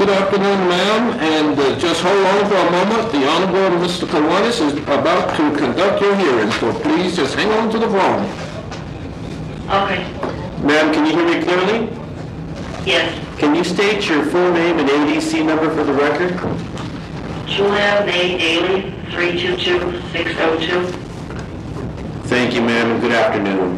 Good afternoon, ma'am, and just hold on for a moment. The Honorable Mr. Kiwanis is about to conduct your hearing, so please just hang on to the phone. Okay. Ma'am, can you hear me clearly? Yes. Can you state your full name and ADC number for the record? Julia May Daly, 322602. Thank you, ma'am, and good afternoon.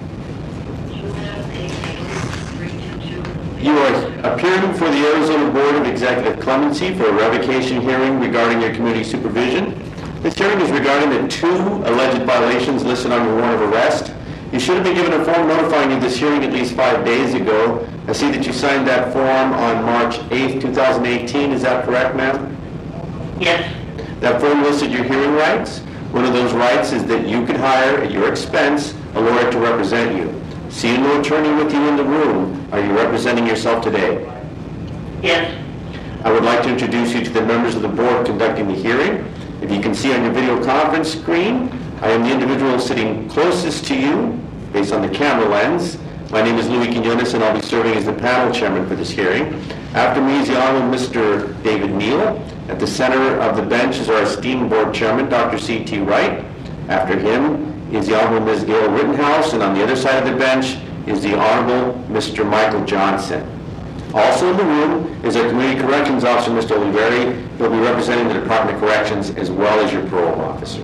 Julia May Daly, 322. You are appearing before the Arizona Board of Executive Clemency for a revocation hearing regarding your community supervision. This hearing is regarding the 2 alleged violations listed on your warrant of arrest. You should have been given a form notifying you of this hearing at least 5 days ago. I see that you signed that form on March 8th, 2018. Is that correct, ma'am? Yes. That form listed your hearing rights. One of those rights is that you could hire, at your expense, a lawyer to represent you. Seeing no attorney with you in the room, are you representing yourself today? Yes. I would like to introduce you to the members of the board conducting the hearing. If you can see on your video conference screen, I am the individual sitting closest to you, based on the camera lens. My name is Louis Quinones, and I'll be serving as the panel chairman for this hearing. After me is the Honorable Mr. David Neal. At the center of the bench is our esteemed board chairman, Dr. C.T. Wright. After him is the Honorable Ms. Gail Rittenhouse, and on the other side of the bench is the Honorable Mr. Michael Johnson. Also in the room is our Community Corrections Officer, Mr. Oliveri. He'll be representing the Department of Corrections as well as your parole officer.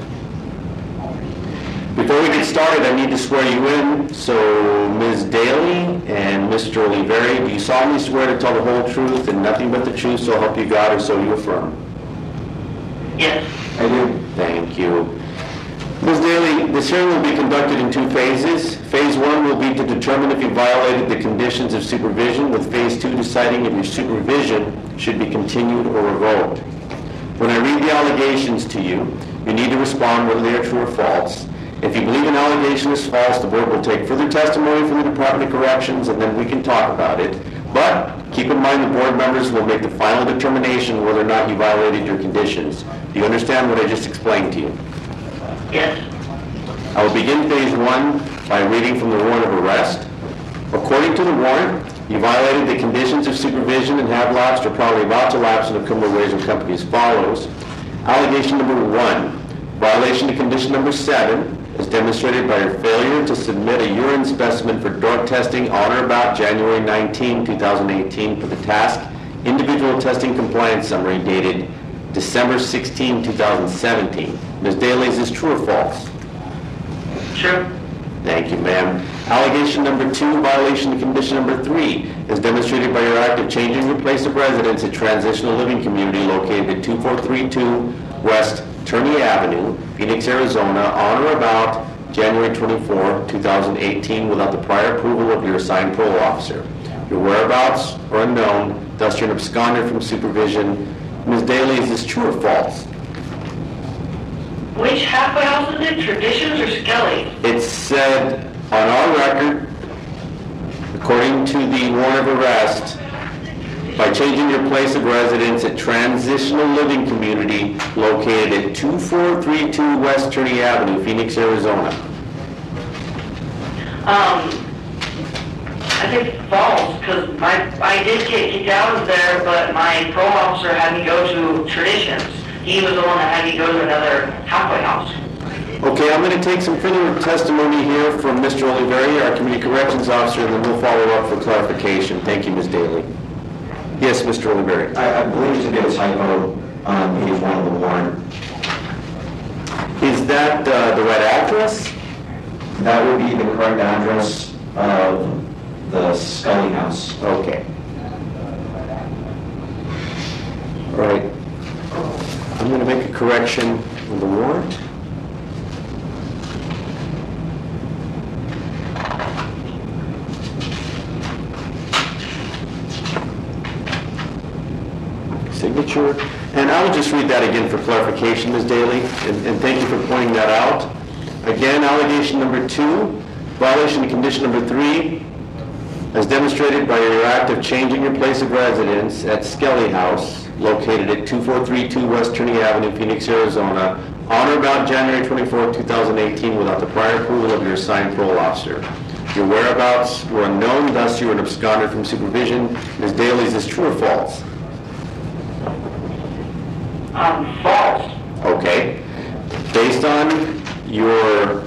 Before we get started, I need to swear you in. So, Ms. Daly and Mr. Oliveri, do you solemnly swear to tell the whole truth and nothing but the truth, so help you God, or so you affirm? Yes. I do. Thank you. Ms. Daly, this hearing will be conducted in 2 phases. Phase 1 will be to determine if you violated the conditions of supervision, with Phase 2 deciding if your supervision should be continued or revoked. When I read the allegations to you, you need to respond whether they are true or false. If you believe an allegation is false, the board will take further testimony from the Department of Corrections, and then we can talk about it. But keep in mind the board members will make the final determination whether or not you violated your conditions. Do you understand what I just explained to you? Yes. I will begin Phase 1 by reading from the warrant of arrest. According to the warrant, you violated the conditions of supervision and have lapsed or probably about to lapse in a criminal ways and company as follows. Allegation number 1, violation of condition number 7, is demonstrated by your failure to submit a urine specimen for drug testing on or about January 19, 2018 for the task Individual Testing Compliance Summary dated December 16, 2017. Ms. Daly, is this true or false? True. Thank you, ma'am. Allegation number 2, violation of condition number 3, is demonstrated by your act of changing your place of residence at Transitional Living Community located at 2432 West Turney Avenue, Phoenix, Arizona, on or about January 24, 2018, without the prior approval of your assigned parole officer. Your whereabouts are unknown, thus you're an absconder from supervision. Ms. Daly, is this true or false? Which halfway house is it? Traditions or Skelly? It said on our record, according to the warrant of arrest, by changing your place of residence at Transitional Living Community located at 2432 West Turney Avenue, Phoenix, Arizona. I think false, because I did get kicked out of there, but my parole officer had me go to Traditions. He was the one that had me go to another halfway house. Okay, I'm going to take some further testimony here from Mr. Oliveri, our Community Corrections Officer, and then we'll follow up for clarification. Thank you, Ms. Daly. Yes, Mr. Oliveri. I believe to be a typo on page 1 of the warrant. Is that the right address? That would be the correct address of the Scully House. Okay. All right. I'm going to make a correction on the warrant. Signature. And I will just read that again for clarification, Ms. Daly, and thank you for pointing that out. Again, allegation number 2, violation of condition number 3, as demonstrated by your act of changing your place of residence at Skelly House, located at 2432 West Turney Avenue, Phoenix, Arizona, on or about January 24, 2018, without the prior approval of your assigned parole officer. Your whereabouts were unknown, thus you were an absconder from supervision. Ms. Daly, is this true or false? False. Okay. Based on your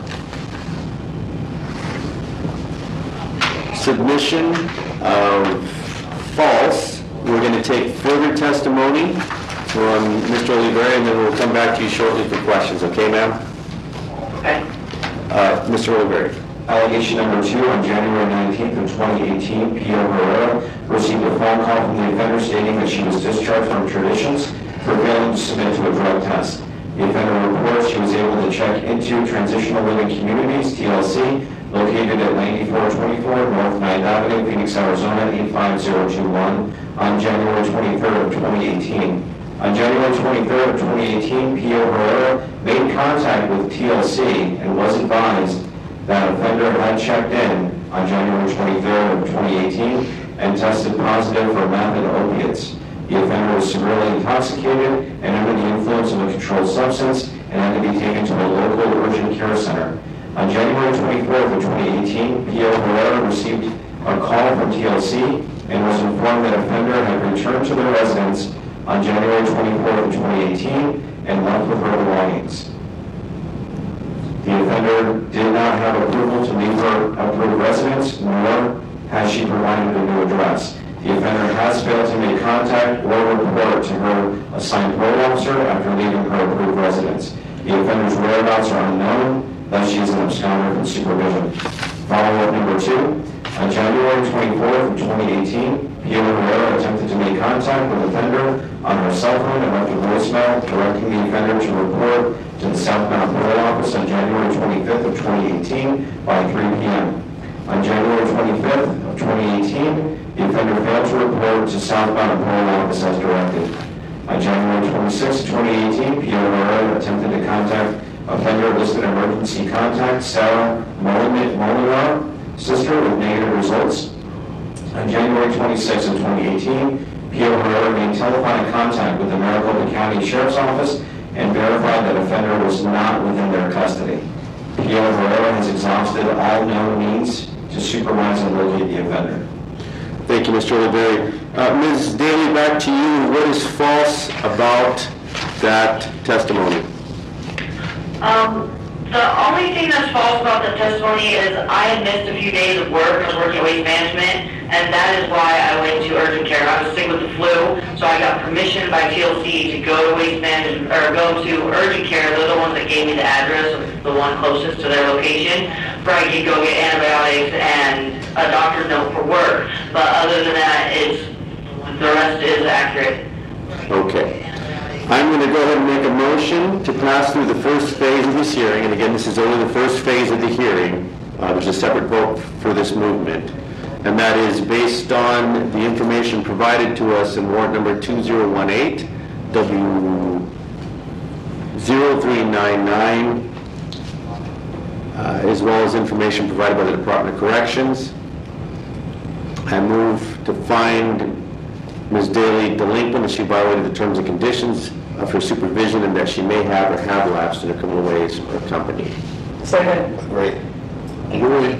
submission of false, we're going to take further testimony from Mr. Oliveri, and then we'll come back to you shortly for questions. Okay, ma'am? Okay. Mr. Oliveri. Allegation number 2, on January 19th of 2018, Pio Herrera received a phone call from the offender stating that she was discharged from Traditions for failing to submit to a drug test. The offender reports she was able to check into Transitional Living Communities, TLC, located at 9424 North 9th Avenue, Phoenix, Arizona, 85021, on January 23rd of 2018. On January 23rd of 2018, Pio Herrera made contact with TLC and was advised that offender had checked in on January 23rd of 2018 and tested positive for meth and opiates. The offender was severely intoxicated and under the influence of a controlled substance and had to be taken to a local urgent care center. On January 24th of 2018, Pio Herrera received a call from TLC and was informed that offender had returned to their residence on January 24th of 2018 and left with her belongings. The offender did not have approval to leave her approved residence, nor has she provided a new address. The offender has failed to make contact or report to her assigned parole officer after leaving her approved residence. The offender's whereabouts are unknown, thus she is an absconder from supervision. Follow-up number 2. On January 24th of 2018, Pio Herrera attempted to make contact with the offender on her cell phone and left a voicemail directing the offender to report to the Southbound Parole Office on January 25th of 2018 by 3 p.m. On January 25th of 2018, the offender failed to report to Southbound Parole Office as directed. On January 26th of 2018, Pio Herrera attempted to contact offender listed emergency contact Sarah Molinar, sister, with negative results. On January 26th of 2018, Pio Herrera made telephonic contact with the Maricopa County Sheriff's Office and verified that offender was not within their custody. Pio Herrera has exhausted all known means to supervise and locate the offender. Thank you, Mr. Oliveri. Ms. Daly, back to you. What is false about that testimony? The only thing that's false about the testimony is I had missed a few days of work. I was working at Waste Management, and that is why I went to urgent care. I was sick with the flu, so I got permission by TLC to go to Waste Management, or go to urgent care. They're the ones that gave me the address, the one closest to their location, where I could go get antibiotics and a doctor's note for work. But other than that, the rest is accurate. Okay. I'm going to go ahead and make a motion to pass through the first phase of this hearing. And again, this is only the first phase of the hearing. There's a separate vote for this movement. And that is based on the information provided to us in warrant number 2018, W0399, as well as information provided by the Department of Corrections. I move to find Ms. Daly delinquent that she violated the terms and conditions of her supervision and that she may have or have lapsed in her criminal ways or company. Second. Great. Agree.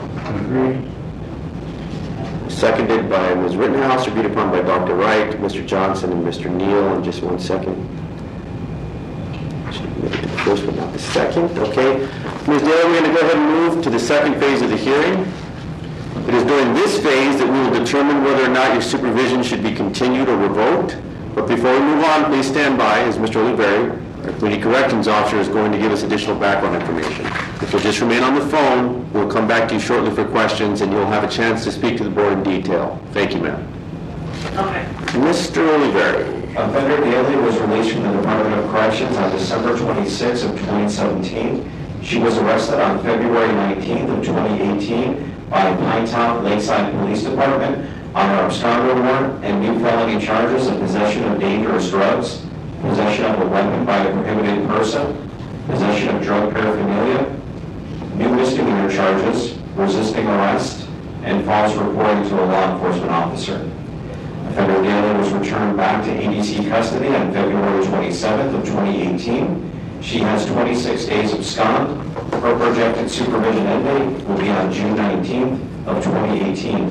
Seconded by Ms. Rittenhouse, agreed upon by Dr. Wright, Mr. Johnson, and Mr. Neal. In just 1 second. Should be the first but not the second. Okay. Ms. Daly, we're going to go ahead and move to the second phase of the hearing. It is during this phase that we will determine whether or not your supervision should be continued or revoked. But before we move on, please stand by as Mr. Oliveri, our community corrections officer, is going to give us additional background information. If you'll just remain on the phone, we'll come back to you shortly for questions and you'll have a chance to speak to the board in detail. Thank you, ma'am. Okay. Mr. Oliveri. Offender Daly was released from the Department of Corrections on December 26 of 2017. She was arrested on February 19th of 2018 by Pinetop Lakeside Police Department on her absconder warrant and new felony charges of possession of dangerous drugs, possession of a weapon by a prohibited person, possession of drug paraphernalia, new misdemeanor charges, resisting arrest, and false reporting to a law enforcement officer. Offender Daly was returned back to EDC custody on February 27th of 2018. She has 26 days abscond. Her projected supervision end date will be on June 19th of 2018.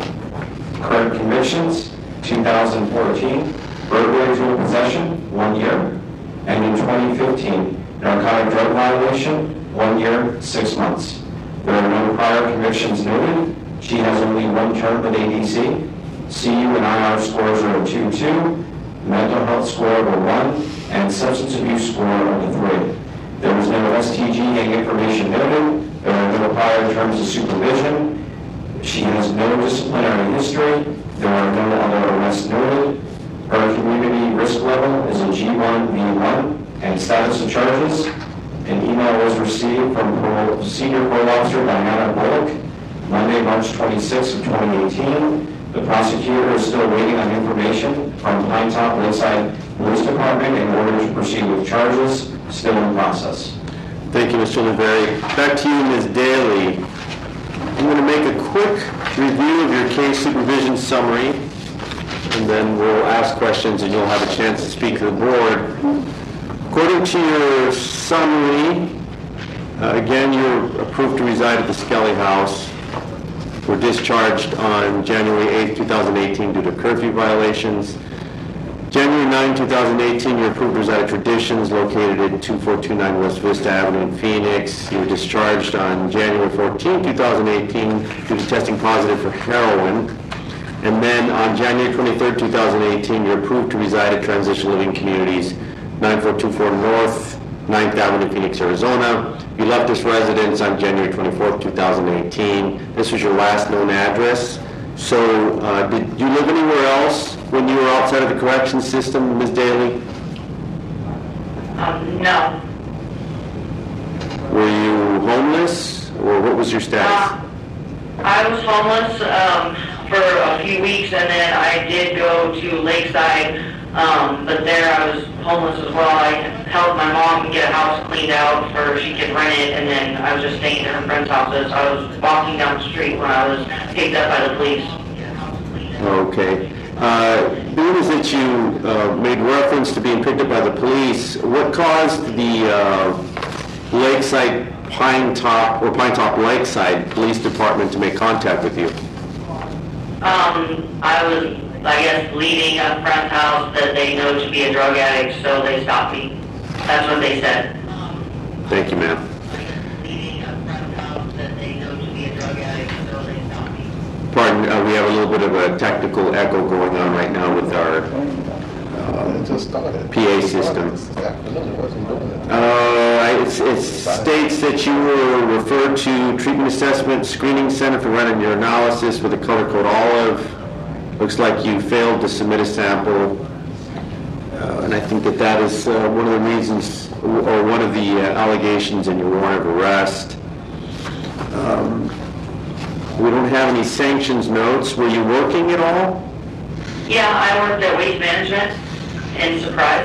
Current convictions, 2014, burglary dual possession, 1 year. And in 2015, narcotic drug violation, 1 year, 6 months. There are no prior convictions noted. She has only 1 term with ADC. CU and IR scores are a 2-2, mental health score of a 1, and substance abuse score of a 3. There was no STG information noted. There are no prior terms of supervision. She has no disciplinary history. There are no other arrests noted. Her community risk level is a G1, V1, and status of charges. An email was received from Senior Parole Officer Diana Bullock Monday, March 26, of 2018. The prosecutor is still waiting on information from Pine Top Lakeside Police Department in order to proceed with charges, still in process. Thank you, Mr. Oliveri. Back to you, Ms. Daly. I'm going to make a quick review of your case supervision summary, and then we'll ask questions and you'll have a chance to speak to the board. According to your summary, again, you're approved to reside at the Skelly House. Were discharged on January 8, 2018 due to curfew violations. January 9, 2018, you're approved to reside at Traditions located at 2429 West Vista Avenue in Phoenix. You were discharged on January 14, 2018 due to testing positive for heroin. And then on January 23, 2018, you're approved to reside at Transition Living Communities, 9424 North 9th Avenue, Phoenix, Arizona. You left this residence on January 24th, 2018. This was your last known address. So did you live anywhere else when you were outside of the corrections system, Ms. Daly? No. Were you homeless, or what was your status? I was homeless for a few weeks, and then I did go to Lakeside, but there I was homeless as well. I helped my mom get a house cleaned out for she could rent it, and then I was just staying at her friend's houses. I was walking down the street when I was picked up by the police. Okay. Being as that you made reference to being picked up by the police, what caused the Lakeside Pine Top Lakeside Police Department to make contact with you? I was, I guess, leaving a friend's house that they know to be a drug addict, so they stopped me. That's what they said. Thank you, ma'am. Pardon, we have a little bit of a technical echo going on right now with our PA system. It states that you were referred to Treatment Assessment Screening Center for running your analysis with a color code olive. Looks like you failed to submit a sample. And I think that is one of the reasons, or one of the allegations in your warrant of arrest. We don't have any sanctions notes. Were you working at all? Yeah, I worked at Waste Management in Surprise.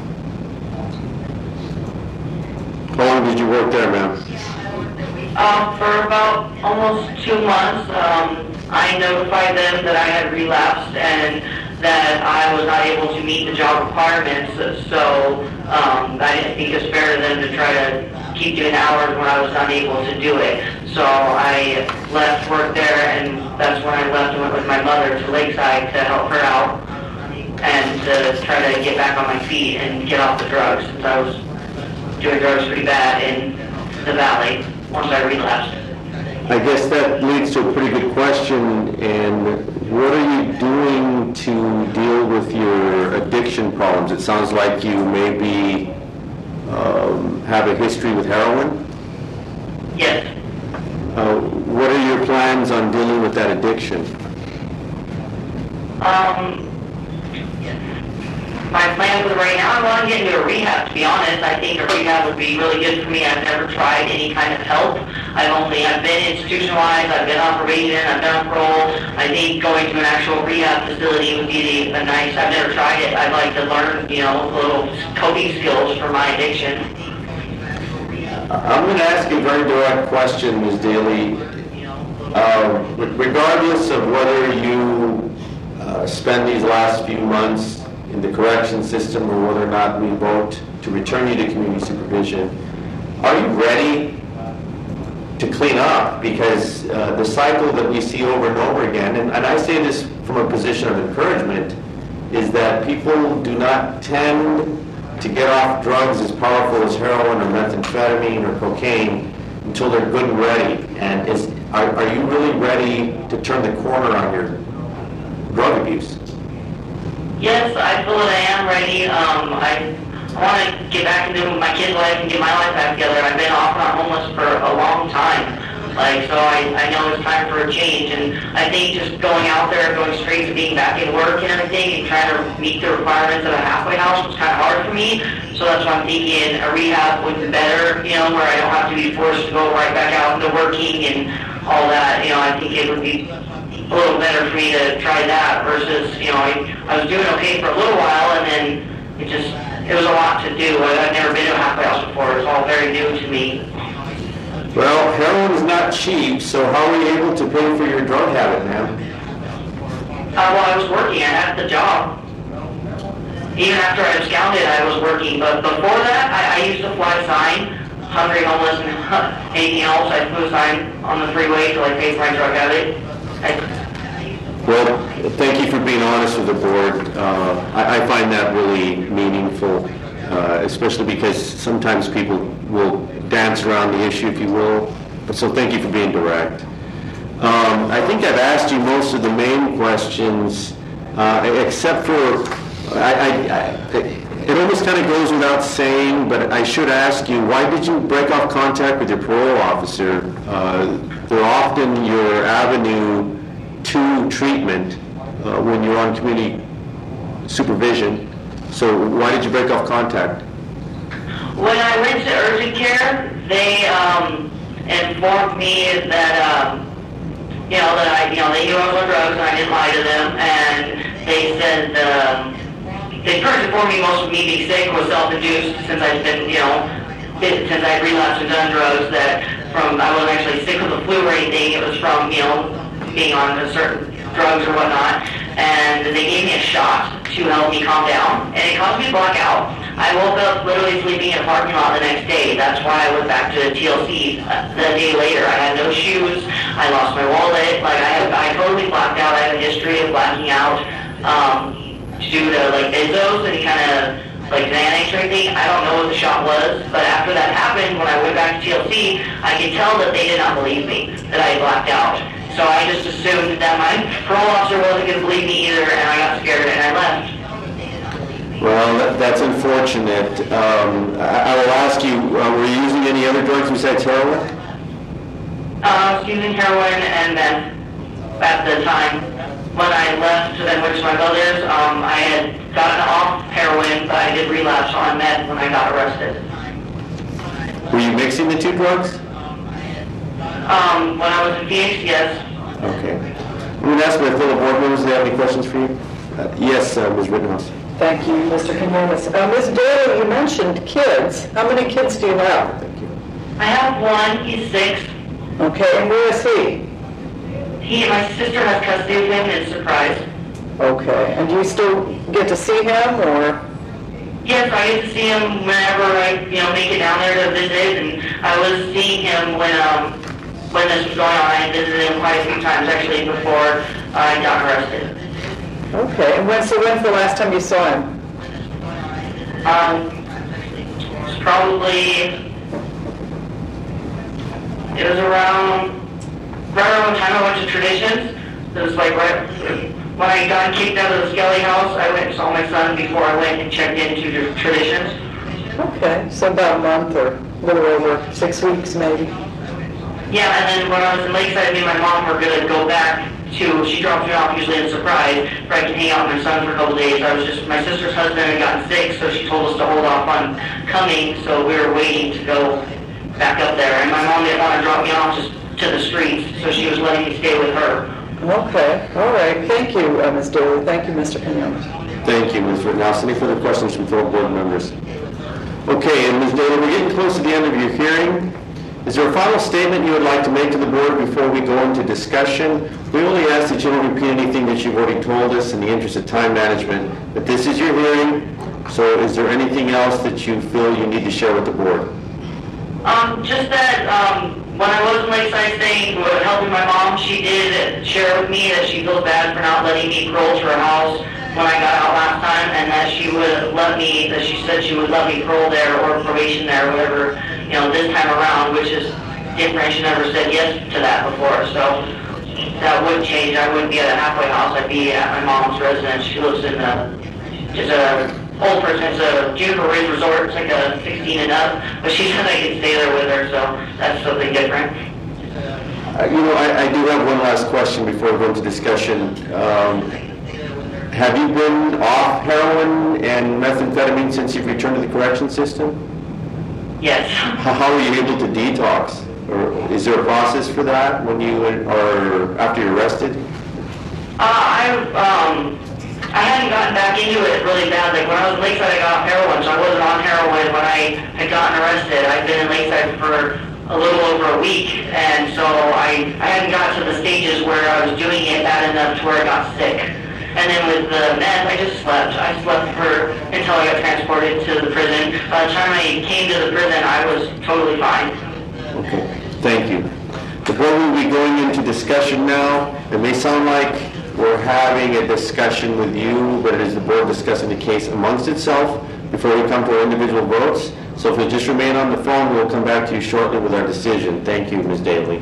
How long did you work there, ma'am? For about almost 2 months. I notified them that I had relapsed and that I was not able to meet the job requirements, so I didn't think it was fair to them to try to keep doing hours when I was unable to do it. So I left work there, and that's when I left and went with my mother to Lakeside to help her out and to try to get back on my feet and get off the drugs, since I was doing drugs pretty bad in the valley once I relapsed. I guess that leads to a pretty good question, and what are you doing to deal with your addiction problems? It sounds like you maybe have a history with heroin? Yes. What are your plans on dealing with that addiction? My plan for right now, I want to get into a rehab, to be honest. I think a rehab would be really good for me. I've never tried any kind of help. I've been institutionalized, I've been on probation, I've been on parole. I think going to an actual rehab facility would be a nice, I've never tried it. I'd like to learn, little coping skills for my addiction. I'm going to ask you a very direct question, Ms. Daly. Regardless of whether you spend these last few months in the correction system or whether or not we vote to return you to community supervision, are you ready to clean up? Because the cycle that we see over and over again, and I say this from a position of encouragement, is that people do not tend to get off drugs as powerful as heroin or methamphetamine or cocaine until they're good and ready. And are you really ready to turn the corner on your drug abuse? Yes, I feel that I am ready. I want to get back into my kid's life and get my life back together. I've been off and on homeless for a long time. So I know it's time for a change, and I think just going out there, going straight to being back in work and everything, and trying to meet the requirements of a halfway house was kind of hard for me. So that's why I'm thinking a rehab would be better, where I don't have to be forced to go right back out into working and all that. I think it would be a little better for me to try that versus, I was doing okay for a little while, and then it was a lot to do. I've never been to a halfway house before. It was all very new to me. Well, heroin is not cheap, so how were you able to pay for your drug habit, man? Well, I was working. I had the job. Even after I absconded, I was working. But before that, I used to fly sign, hungry, homeless, and anything else. I flew a sign on the freeway to pay for my drug habit. Well, thank you for being honest with the board. I find that really meaningful, especially because sometimes people will dance around the issue, if you will. So thank you for being direct. I think I've asked you most of the main questions, except for, it almost kind of goes without saying, but I should ask you, why did you break off contact with your parole officer? They're often your avenue to treatment when you're on community supervision. So why did you break off contact? When I went to urgent care, they informed me that they knew I was on drugs and I didn't lie to them, and they said they first informed me most of me being sick was self-induced since I'd been since I'd relapsed and done drugs. That I wasn't actually sick with the flu or anything. It was from being on certain drugs or whatnot, and they gave me a shot to help me calm down, and it caused me to black out. I woke up literally sleeping in a parking lot the next day. That's why I went back to TLC the day later. I had no shoes. I lost my wallet. I totally blacked out. I have a history of blacking out due to benzos and kind of Xanax or anything. I don't know what the shot was, but after that happened, when I went back to TLC, I could tell that they did not believe me, that I had blacked out. So I just assumed that my parole officer wasn't going to believe me either, and I got scared and I left. Well, that's unfortunate. I will ask you, were you using any other drugs besides heroin? I was using heroin and meth at the time. When I left to then went to my mother's, I had gotten off heroin, but I did relapse on meth when I got arrested. Were you mixing the two drugs? When I was in Phoenix, yes. Okay. I'm going to ask my fellow board members if they have any questions for you. Yes, Ms. Rittenhouse. Thank you, Mr. Quinones. Ms. Daly, you mentioned kids. How many kids do you have? Thank you. I have one. He's 6. Okay, and where is he? My sister has custody of him. It's a surprise. Okay, and do you still get to see him, or? Yes, I get to see him whenever I, make it down there to visit, and I was seeing him when this was going on. I visited him quite a few times, actually, before I got arrested. Okay, and when's the last time you saw him? It's probably, it was around the time I went to Traditions. It was right when I got kicked out of the Skelly house. I went and saw my son before I went and checked into Traditions. Okay, so about a month or a little over 6 weeks maybe. Yeah, and then when I was in Lakeside, me and my mom were going to go back she dropped me off usually in Surprise, where I could hang out with my son for a couple days. My sister's husband had gotten sick, so she told us to hold off on coming, so we were waiting to go back up there. And my mom didn't want to drop me off just to the streets, so she was letting me stay with her. Okay, all right. Thank you, Ms. Daly. Thank you, Mr. Quinones. Thank you, Ms. Rittenhouse. Any further questions from fellow board members? Okay, and Ms. Daly, we're getting close to the end of your hearing. Is there a final statement you would like to make to the board before we go into discussion? We only ask that you don't repeat anything that you've already told us in the interest of time management, but this is your hearing, so is there anything else that you feel you need to share with the board? Just that when I was in Lakeside staying, helping my mom, she did share with me that she feels bad for not letting me parole to her house when I got out last time, and that she would let that she said she would let me parole there or probation there or whatever, this time around, which is different. She never said yes to that before, so that would change. I wouldn't be at a halfway house. I'd be at my mom's residence. She lives in just a old person. It's a Juniper Ridge Resort. It's like a 16 and up, but she said I could stay there with her, so that's something different. I do have one last question before we go into discussion. Have you been off heroin and methamphetamine since you've returned to the correction system? Yes. How were you able to detox? Or is there a process for that when you are after you're arrested? I hadn't gotten back into it really bad. Like when I was in Lakeside, I got off heroin, so I wasn't on heroin when I had gotten arrested. I'd been in Lakeside for a little over a week, and so I hadn't got to the stages where I was doing it bad enough to where I got sick. And then with the meth, I just slept. I slept until I got transported to the prison. By the time I came to the prison, I was totally fine. Okay, thank you. The board will be going into discussion now. It may sound like we're having a discussion with you, but it is the board discussing the case amongst itself before we come to our individual votes. So if you'll just remain on the phone, we'll come back to you shortly with our decision. Thank you, Ms. Daly.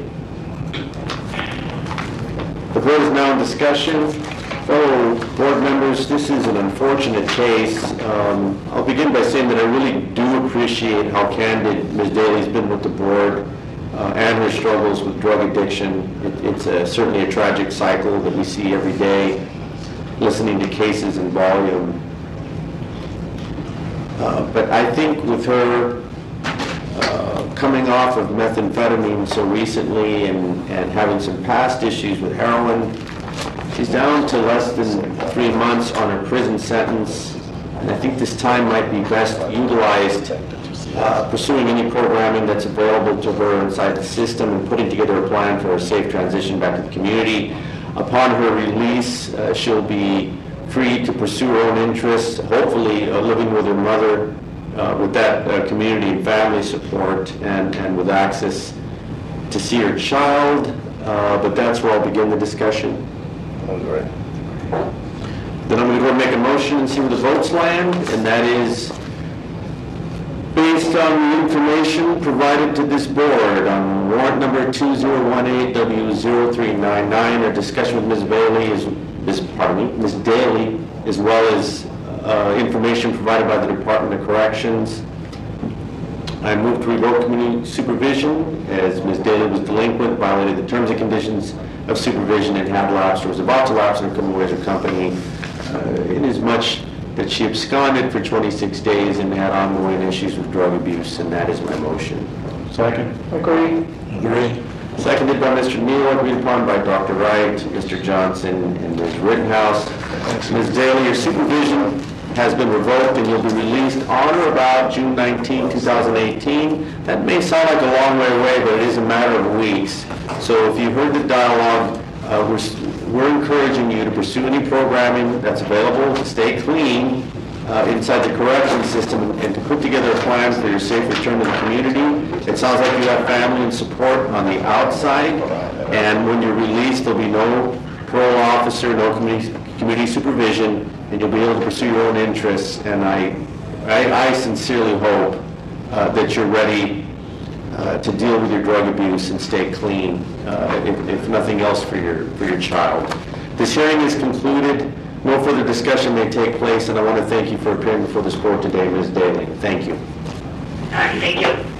The board is now in discussion. Fellow board members, this is an unfortunate case. I'll begin by saying that I really do appreciate how candid Ms. Daly's been with the board and her struggles with drug addiction. It's certainly a tragic cycle that we see every day, listening to cases in volume. But I think with her coming off of methamphetamine so recently and having some past issues with heroin, she's down to less than 3 months on her prison sentence, and I think this time might be best utilized pursuing any programming that's available to her inside the system and putting together a plan for a safe transition back to the community. Upon her release, she'll be free to pursue her own interests, hopefully living with her mother with that community and family support and with access to see her child, but that's where I'll begin the discussion. All right. Then I'm going to go and make a motion and see where the votes land, and that is based on the information provided to this board on warrant number 2018W0399, a discussion with Ms. Daly, as well as information provided by the Department of Corrections. I move to revoke community supervision as Ms. Daly was delinquent, violated the terms and conditions of supervision and had lapsed or was about to lapse in her criminal ways or company, inasmuch that she absconded for 26 days and had ongoing issues with drug abuse, and that is my motion. Second. Agree. Seconded by Mr. Neal, agreed upon by Dr. Wright, Mr. Johnson, and Ms. Rittenhouse. Ms. Daly, your supervision has been revoked and you'll be released on or about June 19, 2018. That may sound like a long way away, but it is a matter of weeks. So if you heard the dialogue, we're encouraging you to pursue any programming that's available to stay clean inside the correction system and to put together a plan for your safe return to the community. It sounds like you have family and support on the outside, and when you're released, there'll be no parole officer, no community supervision, and you'll be able to pursue your own interests. And I sincerely hope that you're ready to deal with your drug abuse and stay clean, if nothing else for your child. This hearing is concluded. No further discussion may take place, and I want to thank you for appearing before this board today, Ms. Daly. Thank you. All right, thank you.